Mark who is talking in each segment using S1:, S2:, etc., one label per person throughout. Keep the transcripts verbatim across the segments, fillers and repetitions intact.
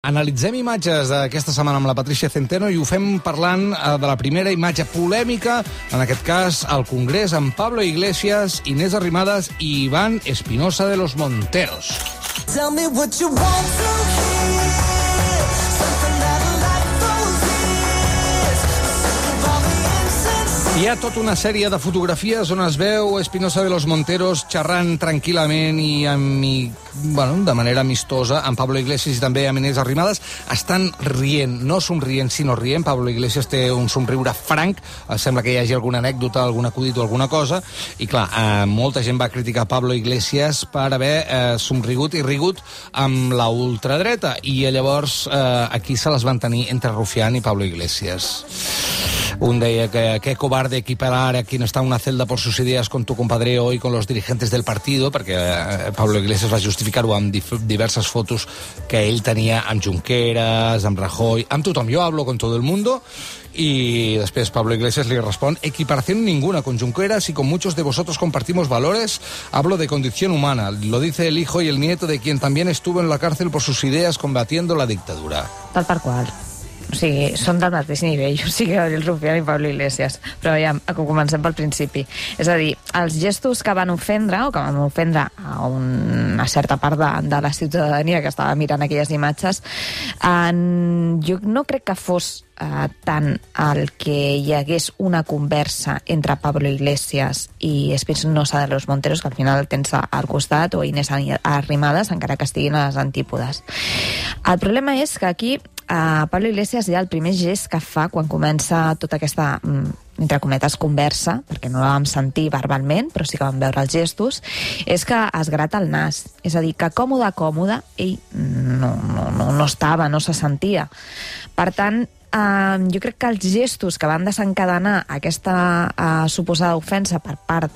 S1: Analitzem imatges d'aquesta setmana amb la Patricia Centeno i ho fem parlant de la primera imatge polèmica, en aquest cas al Congrés, amb Pablo Iglesias, Inés Arrimadas i Iván Espinosa de los Monteros. Tell me what you want to hear, something that life goes in. Hi ha tota una sèrie de fotografies on es veu Espinosa de los Monteros xerrant tranquil·lament i amb, bueno, de manera amistosa amb Pablo Iglesias i també amb Inés Arrimadas. Estan rient, no somrient, sinó rient. Pablo Iglesias té un somriure franc, sembla que hi hagi alguna anècdota, algun acudit o alguna cosa, i clar, eh, molta gent va criticar Pablo Iglesias per haver eh, somrigut i rigut amb la ultradreta, i llavors eh, aquí se les van tenir entre Rufián i Pablo Iglesias. Un deia que qué cobarde equiparar a quien está en una celda por sus ideas con tu compadre hoy con los dirigentes del partido, perquè eh, Pablo Iglesias va justificar-ho amb dif diverses fotos que ell tenia amb Junqueras, amb Rajoy, amb tothom. Yo hablo con todo el mundo. Y después Pablo Iglesias le responde: equiparación ninguna con Junqueras y con muchos de vosotros compartimos valores. Hablo de condición humana. Lo dice el hijo y el nieto de quien también estuvo en la cárcel por sus ideas combatiendo la dictadura.
S2: Tal per qual. O sigui, són del mateix nivell, o sigui, el Rufián i Pablo Iglesias. Però ja, comencem pel principi. És a dir, els gestos que van ofendre, o que van ofendre a una certa part de, de la ciutadania que estava mirant aquelles imatges, en, jo no crec que fos eh, tant el que hi hagués una conversa entre Pablo Iglesias i Espinosa de los Monteros, que al final tens al costat, o Inés Arrimadas, encara que estiguin a les antípodes. El problema és que aquí Uh, Pablo Iglesias ja el primer gest que fa quan comença tota aquesta, mm, entre cometes, conversa, perquè no la vam sentir verbalment, però sí que vam veure els gestos, és que es grata el nas. És a dir, que còmode, còmode, ell no, no, no, no estava, no se sentia. Per tant, Uh, jo crec que els gestos que van desencadenar aquesta uh, suposada ofensa per part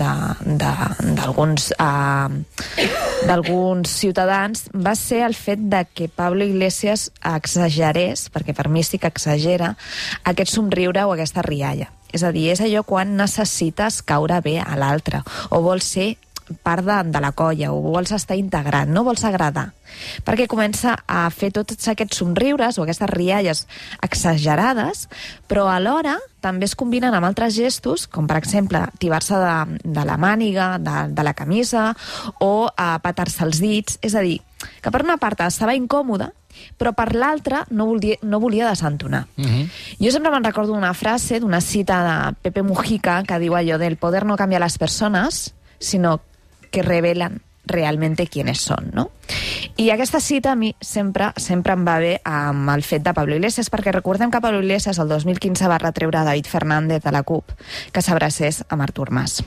S2: d'alguns uh, d'alguns ciutadans va ser el fet de que Pablo Iglesias exagerés, perquè per mi sí que exagera, aquest somriure o aquesta rialla. És a dir, és allò quan necessites caure bé a l'altre, o vols ser part de, de la colla, o vols estar integrat, no vols agradar, perquè comença a fer tots aquests somriures o aquestes rialles exagerades, però alhora també es combinen amb altres gestos, com per exemple tibar-se de, de la màniga, de, de la camisa, o a petar-se els dits. És a dir, que per una part estava incòmode, però per l'altra no volia, no volia desentonar. Uh-huh. Jo sempre me'n recordo una frase, d'una cita de Pepe Mujica, que diu allò del poder no canvia les persones, sinó que revelan realmente quiénes son, no? I aquesta cita a mi sempre sempre em va bé amb el fet de Pablo Iglesias, perquè recordem que Pablo Iglesias el dos mil quinze va retreure a David Fernández de la CUP que s'abracés amb Artur Mas.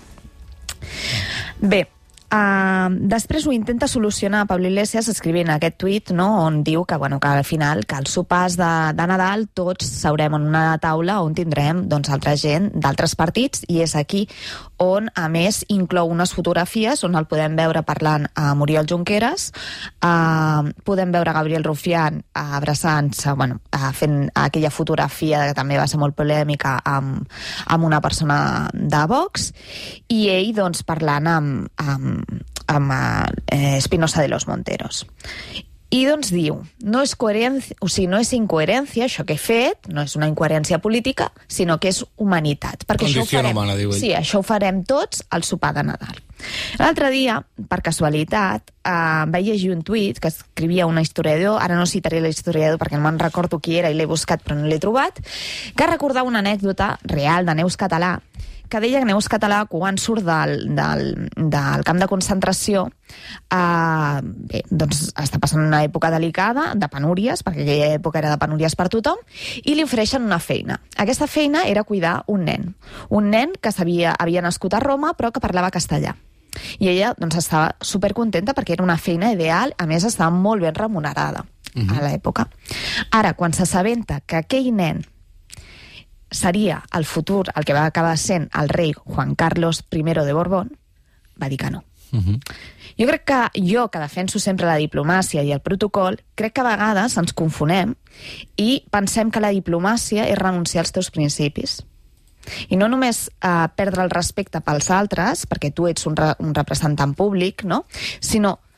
S2: Bé, Uh, després ho intenta solucionar Pablo Iglesias escrivint aquest tuit, no, on diu que, bueno, que al final que als sopars de, de Nadal tots seurem en una taula on tindrem, doncs, altra gent d'altres partits, i és aquí on a més inclou unes fotografies on el podem veure parlant a Oriol Junqueras, uh, podem veure Gabriel Rufián abraçant-se, bueno, uh, fent aquella fotografia que també va ser molt polèmica amb, amb una persona de Vox, i ell, doncs, parlant amb, amb amb eh, Espinosa de los Monteros. I doncs diu, no és coherència, o sigui, no és incoherència això que he fet, no és una incoherència política, sinó que és humanitat. Perquè
S1: Condició
S2: això ho farem,
S1: humana, diu ell.
S2: Sí, això ho farem tots al sopar de Nadal. L'altre dia, per casualitat, eh, vaig llegir un tuit que escrivia un historiador, ara no citaré l'historiador perquè no me'n recordo qui era i l'he buscat però no l'he trobat, que recordava una anècdota real de Neus Català, que deia que Neus Català, quan surt del, del, del camp de concentració, eh, bé, doncs està passant una època delicada, de penúries, perquè aquella època era de penúries per tothom, i li ofereixen una feina. Aquesta feina era cuidar un nen. Un nen que sabia, havia nascut a Roma, però que parlava castellà. I ella, doncs, estava supercontenta perquè era una feina ideal, a més estava molt ben remunerada uh-huh. a l'època. Ara, quan s'assabenta que aquell nen seria el futur, el que va acabar sent el rei Juan Carlos primero de Borbón, va dir que no. Uh-huh. Jo crec que jo, que defenso sempre la diplomàcia i el protocol, crec que a vegades ens confonem i pensem que la diplomàcia és renunciar als teus principis. I no només eh, perdre el respecte pels altres, perquè tu ets un, re un representant públic, no? Sinó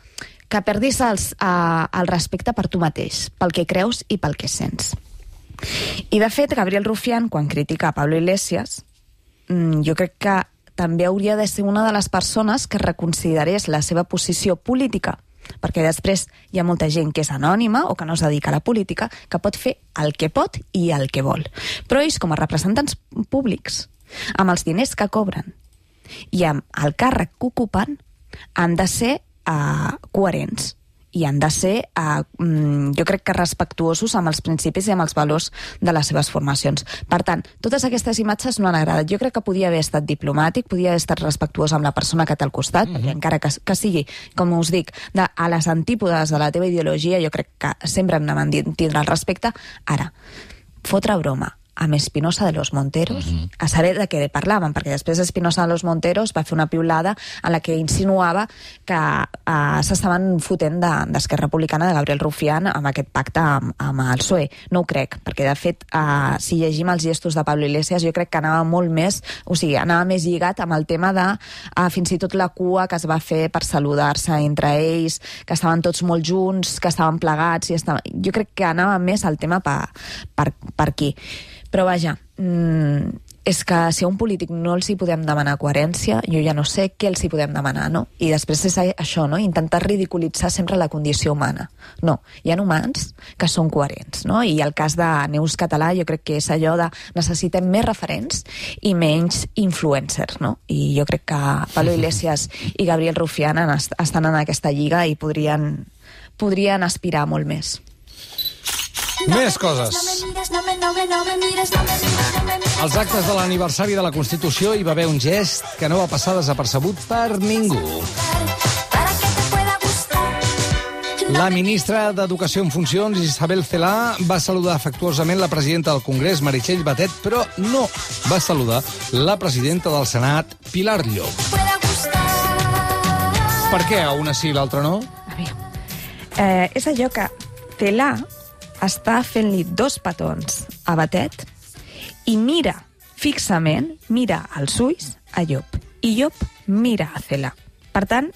S2: que perdis els, uh, el respecte per tu mateix, pel que creus i pel que sents. I, de fet, Gabriel Rufián, quan critica a Pablo Iglesias, jo crec que també hauria de ser una de les persones que reconsiderés la seva posició política, perquè després hi ha molta gent que és anònima o que no es dedica a la política, que pot fer el que pot i el que vol. Però ells, com a representants públics, amb els diners que cobren i amb el càrrec que ocupen, han de ser uh, coherents i han de ser, uh, jo crec que respectuosos amb els principis i amb els valors de les seves formacions. Per tant, totes aquestes imatges no han agradat. Jo crec que podia haver estat diplomàtic, podia haver estat respectuós amb la persona que té al costat, mm-hmm. perquè encara que, que sigui, com us dic, de, a les antípodes de la teva ideologia, jo crec que sempre hem de tindre el respecte. Ara, fotre broma amb Espinosa de los Monteros, uh-huh. a saber de què parlaven, perquè després Espinosa de los Monteros va fer una piulada en la que insinuava que uh, s'estaven fotent d'Esquerra de, Republicana de Gabriel Rufián amb aquest pacte amb, amb el P S O E. No ho crec, perquè de fet, uh, si llegim els gestos de Pablo Iglesias, jo crec que anava molt més, o sigui, anava més lligat amb el tema de uh, fins i tot la cua que es va fer per saludar-se entre ells, que estaven tots molt junts, que estaven plegats, i estaven... jo crec que anava més el tema per, per, per aquí. Però vaja, mmm, és que si a un polític no els hi podem demanar coherència, jo ja no sé què els hi podem demanar, no? I després és això, no? Intentar ridiculitzar sempre la condició humana. No, hi ha humans que són coherents, no? I el cas de Neus Català jo crec que és allò de necessitem més referents i menys influencers, no? I jo crec que Pablo Iglesias i Gabriel Rufián estan en aquesta lliga i podrien, podrien aspirar molt més.
S1: Més coses. Als actes de l'aniversari de la Constitució hi va haver un gest que no va passar desapercebut per ningú. La ministra d'Educació en funcions, Isabel Celaá, va saludar afectuosament la presidenta del Congrés, Meritxell Batet, però no va saludar la presidenta del Senat, Pilar Llop. Per què a una sí i l'altra no?
S2: A veure, eh, és allò que Celaá està fent-li dos petons a Batet i mira fixament, mira als ulls a Llop. I Llop mira a Celaá. Per tant,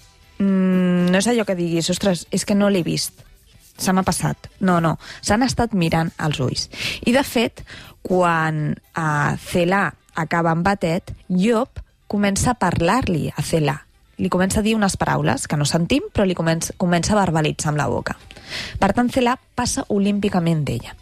S2: mmm, no és allò que diguis, ostres, és que no l'he vist, se m'ha passat. No, no, s'han estat mirant als ulls. I, de fet, quan uh, Celaá acaba amb Batet, Llop comença a parlar-li a Celaá. Li comença a dir unes paraules que no sentim, però li comença, comença a verbalitzar amb la boca. Per tant, Celaá passa olímpicament d'ella.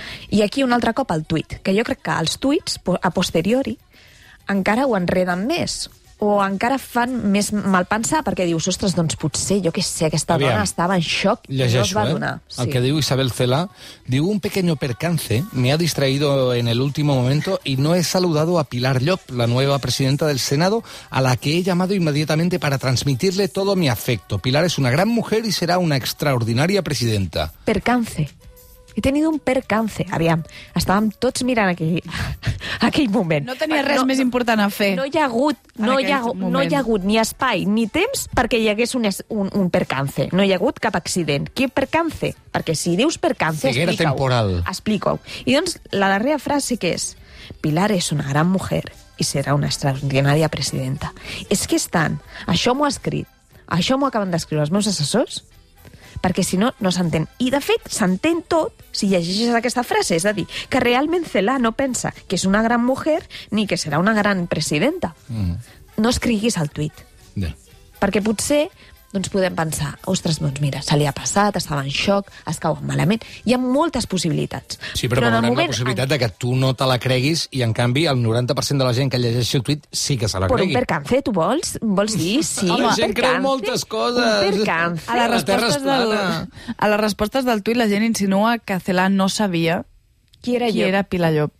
S2: I aquí un altre cop el tuit, que jo crec que els tuits, a posteriori, encara ho enreden més, o encara fan més mal pensar, perquè dius, ostres, doncs potser, jo què sé, aquesta Aviam. dona estava en xoc i no es va donar.
S1: Eh? El sí. que diu Isabel Celaá, diu, un pequeño percance me ha distraído en el último momento y no he saludado a Pilar Llop, la nueva presidenta del Senado, a la que he llamado inmediatamente para transmitirle todo mi afecto. Pilar es una gran mujer y será una extraordinaria presidenta.
S2: Percance. He tenido un percance. Aviam, estàvem tots mirant aquell, aquell moment.
S3: No tenia res no, més important a fer.
S2: No hi ha hagut, no hi ha, no hi ha hagut ni espai ni temps perquè hi hagués un, un, un percance. No hi ha hagut cap accident. Què percance? Perquè si dius percance,
S1: explica-ho. Ceguera temporal.
S2: Explica-ho. I doncs la darrera frase que és Pilar és una gran mujer i serà una extraordinària presidenta. És que estan, això m'ho ha escrit, això m'ho acaben d'escriure els meus assessors, perquè si no, no s'entén. I, de fet, s'entén tot si llegeixes aquesta frase. És a dir, que realment Celaá no pensa que és una gran mujer ni que serà una gran presidenta. Mm. No escriguis el tuit.
S1: Yeah.
S2: Perquè potser doncs podem pensar, ostres, doncs mira, se li ha passat, estava en xoc, es cau malament. Hi ha moltes possibilitats.
S1: Sí, però, però veurem la possibilitat en... de que tu no te la creguis i, en canvi, el noranta per cent de la gent que llegeix el tuit sí que se la cregui.
S2: Per un percance, tu vols? Vols dir? Sí,
S1: Home, la gent creu moltes coses.
S2: Un percance.
S3: A les, respostes del, a les respostes del tuit la gent insinua que Celaá no sabia qui era, qui era Pilar Llop.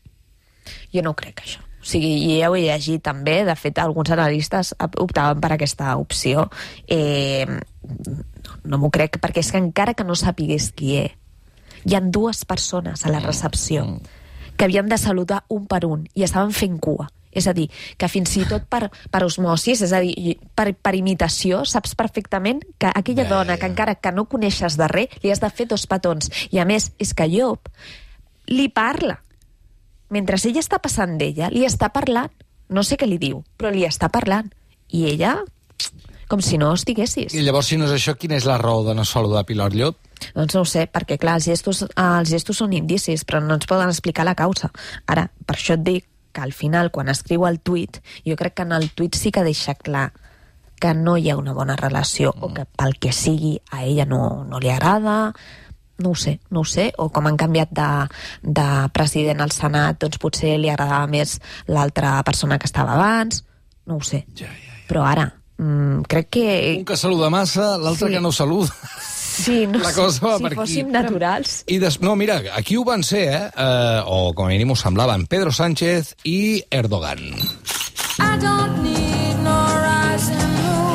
S2: Jo no crec, això. O sigui, ja ho he llegit també, de fet, alguns analistes optaven per aquesta opció. Eh, no no m'ho crec, perquè és que encara que no sapigués qui és, hi ha dues persones a la recepció que havien de saludar un per un i estaven fent cua. És a dir, que fins i tot per, per osmosis, és a dir, per, per imitació, saps perfectament que aquella Bé. dona que encara que no coneixes de res, li has de fer dos petons. I a més, és que Llop li parla. Mentre ella està passant d'ella, li està parlant. No sé què li diu, però li està parlant. I ella, com si no estiguessis.
S1: I llavors, si no és això, quina és la raó de no saludar Pilar Llop?
S2: Doncs no ho sé, perquè clar, els gestos, els gestos són indicis, però no ens poden explicar la causa. Ara, per això et dic que al final, quan escriu el tuit, jo crec que en el tuit sí que deixa clar que no hi ha una bona relació, mm. o que pel que sigui a ella no, no li agrada, no ho sé, no ho sé, o com han canviat de, de president al Senat, doncs potser li agradava més l'altra persona que estava abans, no ho sé.
S1: Ja, ja, ja.
S2: Però ara, mm, crec que...
S1: Un que saluda massa, l'altre
S2: Sí.
S1: que no saluda.
S2: Sí, no
S1: La cosa va
S2: si
S1: per aquí.
S2: fóssim naturals.
S1: I des... No, mira, aquí ho van ser, eh? eh o com a mínim ho semblaven, Pedro Sánchez i Erdogan.
S4: I don't need no rising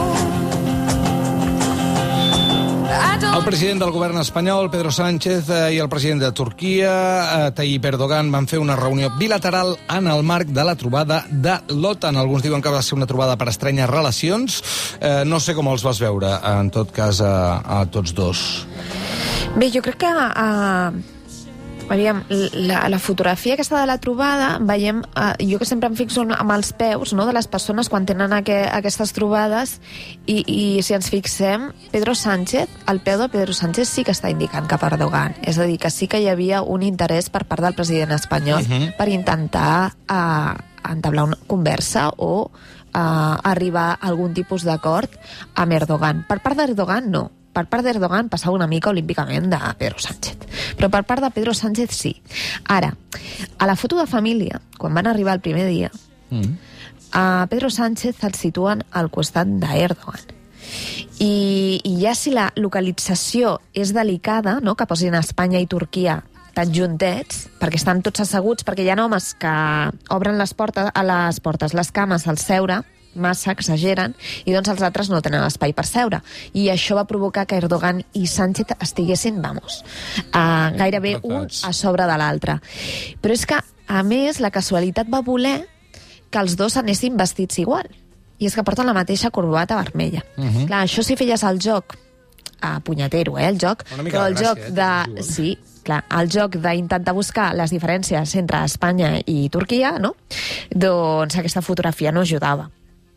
S4: moon. I don't
S1: El president del govern espanyol, Pedro Sánchez, eh, i el president de Turquia, eh, Tayyip Erdogan, van fer una reunió bilateral en el marc de la trobada de l'OTAN. Alguns diuen que va ser una trobada per estrènyer relacions. Eh, no sé com els vas veure, en tot cas, a, a tots dos.
S2: Bé, jo crec que... Uh, aviam, la, la fotografia aquesta de la trobada, veiem... Uh, jo que sempre em fixo amb els peus, no?, de les persones quan tenen aqu aquestes trobades, i, i si ens fixem, Pedro Sánchez, el peu de Pedro Sánchez sí que està indicant cap a Erdogan. És a dir, que sí que hi havia un interès per part del president espanyol uh-huh. per intentar uh, entablar una conversa o uh, arribar a algun tipus d'acord amb Erdogan. Per part d'Erdogan, no. Per part d'Erdogan passava una mica olímpicament de Pedro Sánchez. Però per part de Pedro Sánchez sí. Ara, a la foto de família, quan van arribar el primer dia, mm. a Pedro Sánchez el situen al costat d'Erdogan. I, I ja si la localització és delicada, no?, que posin Espanya i Turquia tan juntets, perquè estan tots asseguts, perquè hi ha homes que obren les portes, a les portes, les cames al seure, massa, exageren, i doncs els altres no tenen espai per seure. I això va provocar que Erdogan i Sánchez estiguessin, vamos, uh, gairebé un a sobre de l'altre. Però és que, a més, la casualitat va voler que els dos anessin vestits igual. I és que porten la mateixa corbata vermella. Uh-huh. Clar, això si feies el joc, a punyetero, eh, el joc, però el joc de... Sí, clar, el joc d'intentar buscar les diferències entre Espanya i Turquia, no?, doncs aquesta fotografia no ajudava.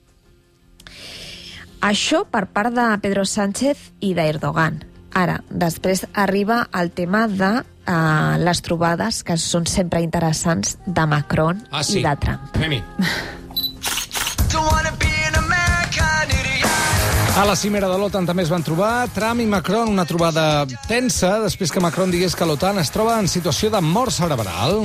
S2: Això per part de Pedro Sánchez i d'Erdogan. Ara, després arriba el tema de uh, les trobades, que són sempre interessants, de Macron
S1: ah, sí.
S2: i de Trump.
S1: Anem-hi. A la cimera de l'OTAN també es van trobar Trump i Macron, una trobada tensa, després que Macron digués que l'OTAN es troba en situació de mort cerebral.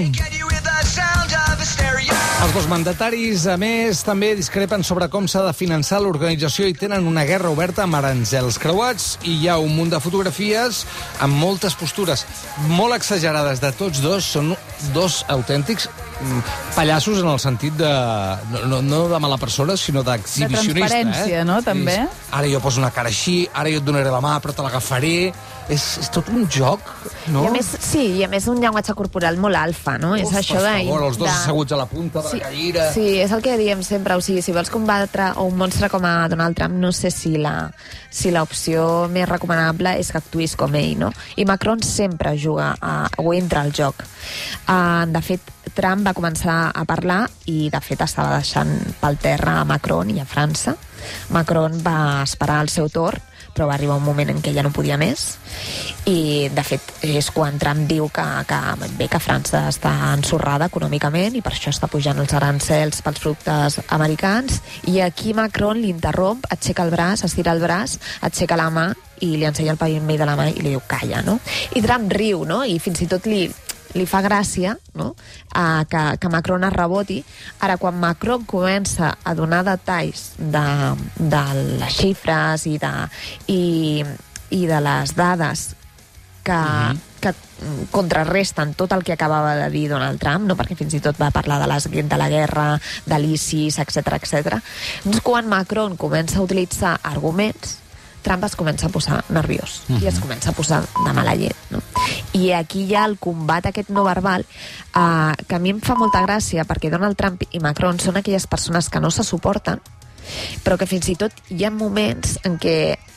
S1: Els dos mandataris, a més, també discrepen sobre com s'ha de finançar l'organització i tenen una guerra oberta amb aranzels creuats, i hi ha un munt de fotografies amb moltes postures molt exagerades de tots dos. Són dos autèntics pallassos en el sentit de... no, no de mala persona, sinó d'exhibicionista.
S3: De transparència,
S1: eh?
S3: no?, també.
S1: És, ara jo poso una cara així, ara jo et donaré la mà, però te l'agafaré... És, és tot un joc, no?
S2: I a més, sí, i a més un llenguatge corporal molt alfa, no?
S1: Uf,
S2: és això
S1: per
S2: de...
S1: favor, els dos
S2: de...
S1: asseguts a la punta de
S2: sí,
S1: la cadira...
S2: Sí, és el que diem sempre, o sigui, si vols combatre un monstre com a Donald Trump, no sé si la si l'opció més recomanable és que actuïs com ell, no? I Macron sempre juga a, o entra al joc. Uh, de fet, Trump va començar a parlar i, de fet, estava deixant pel terra a Macron i a França. Macron va esperar el seu torn, però va arribar un moment en què ja no podia més, i de fet és quan Trump diu que, que, bé, que França està ensorrada econòmicament i per això està pujant els arancels pels productes americans, i aquí Macron l'interromp, aixeca el braç, estira el braç, aixeca la mà i li ensenya el paviment de la mà i li diu calla, no? I Trump riu, no? I fins i tot li li fa gràcia, no?, a que, que Macron es reboti. Ara, quan Macron comença a donar detalls de, de les xifres i de, i, i de les dades que, mm-hmm. que contrarresten tot el que acabava de dir Donald Trump, no?, perquè fins i tot va parlar de, les, de la guerra, de l'ISIS, etcètera, etcètera. Doncs quan Macron comença a utilitzar arguments, Trump es comença a posar nerviós uh-huh. i es comença a posar de mala llet, no? I aquí hi ha el combat aquest no verbal, eh, que a mi em fa molta gràcia, perquè Donald Trump i Macron són aquelles persones que no se suporten, però que fins i tot hi ha moments en què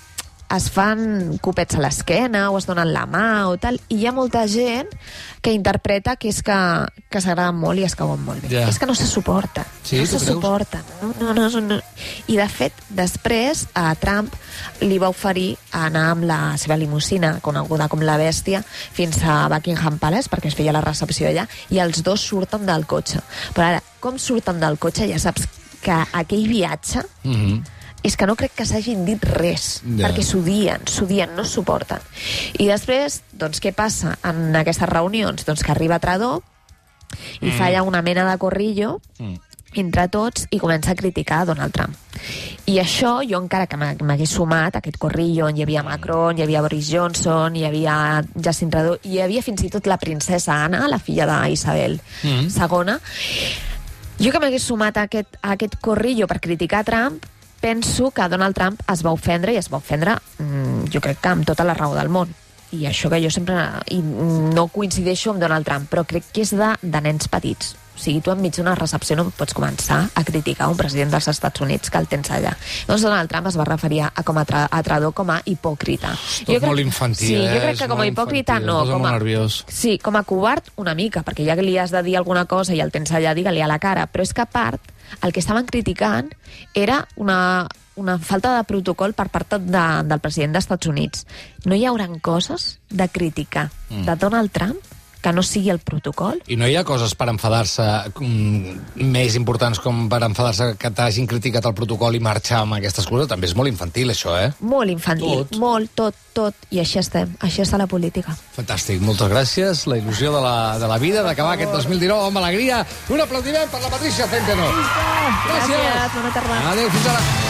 S2: es fan copets a l'esquena o es donen la mà o tal, i hi ha molta gent que interpreta que és que, que s'agraden molt i es cauen molt bé.
S1: Ja.
S2: És que no se suporten.
S1: Sí,
S2: no
S1: tu
S2: se
S1: creus?
S2: suporten. No, no, no, no. I, de fet, després a Trump li va oferir anar amb la seva limusina, coneguda com la Bèstia, fins a Buckingham Palace, perquè es feia la recepció allà, i els dos surten del cotxe. Però ara, com surten del cotxe, ja saps que aquell viatge...
S1: Mhm.
S2: és que no crec que s'hagin dit res,
S1: Ja.
S2: perquè s'odien, s'odien, no es suporten. I després, doncs, què passa en aquestes reunions? Doncs que arriba Trudeau i mm. fa ja una mena de corrillo
S1: Mm.
S2: entre tots i comença a criticar Donald Trump. I això, jo encara que m'ha- m'hagués sumat a aquest corrillo on hi havia Macron, hi havia Boris Johnson, hi havia Justin Trudeau, hi havia fins i tot la princesa Anna, la filla d'Isabel
S1: Mm.
S2: segona. Jo que m'hagués sumat a aquest, a aquest corrillo per criticar Trump, penso que Donald Trump es va ofendre, i es va ofendre, mm, jo crec que amb tota la raó del món. I això que jo sempre i no coincideixo amb Donald Trump, però crec que és de, de nens petits. O sigui, tu enmig d'una recepció no pots començar a criticar un president dels Estats Units que el tens allà. Llavors Donald Trump es va referir a, com a, tra, a Trudeau com a hipòcrita.
S1: Tot molt infantil,
S2: sí,
S1: eh?
S2: jo crec
S1: És
S2: que com a
S1: molt
S2: hipòcrita
S1: infantil,
S2: no.
S1: em posa
S2: Com
S1: molt
S2: a,
S1: nerviós.
S2: sí, com a covard una mica, perquè ja que li has de dir alguna cosa i el tens allà, digue-li a la cara. Però és que a part, el que estaven criticant era una, una falta de protocol per part de, del president dels Estats Units. No hi hauran coses de criticar
S1: Mm.
S2: de Donald Trump que no sigui el protocol?
S1: I no hi ha coses per enfadar-se mm, més importants com per enfadar-se que t'hagin criticat el protocol i marxar amb aquestes coses? També és molt infantil, això, eh?
S2: Molt infantil,
S1: Tot.
S2: molt, tot, tot. I així estem, així està la política.
S1: Fantàstic, moltes gràcies. La il·lusió de la, de la vida, d'acabar aquest dos mil dinou amb alegria. Un aplaudiment per la Patricia Centeno. Gràcies.
S2: Gràcies, bona tarda.
S1: Adéu, fins ara.